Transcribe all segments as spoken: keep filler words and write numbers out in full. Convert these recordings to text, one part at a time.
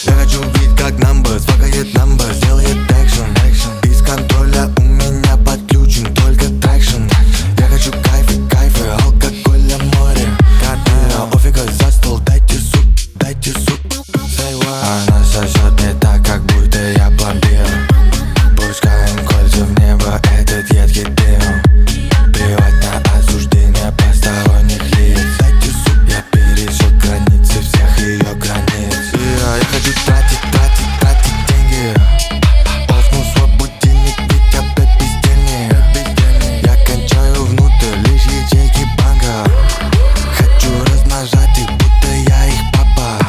Я хочу видеть, как numbers факает numbers, делает экшен. Из контроля у меня подключен только трекшн. Я хочу кайфы, кайфы, алкоголя море. Коты, офига за стол, дайте суп, дайте суп. Она сосет не так, как будто я пломбир. Пускаем кольца в небо, этот едкий дым. Плевать на осуждение посторонних лиц. Дайте суп, я перешел границы всех ее границ. Я, я хочу тратить, тратить, тратить деньги. Офну свой будильник, ведь опять бездельник. Я кончаю внутрь лишь ячейки банка. Хочу размножать их, будто я их папа.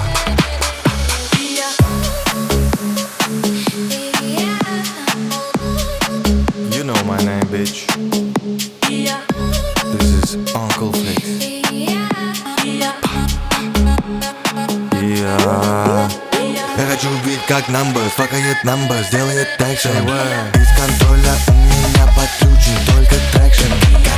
You know my name, bitch. This is Uncle Flex. Yeah. Я хочу видеть, как numbers факает numbers, делает экшен. Из контроля у меня подключен только трекшн.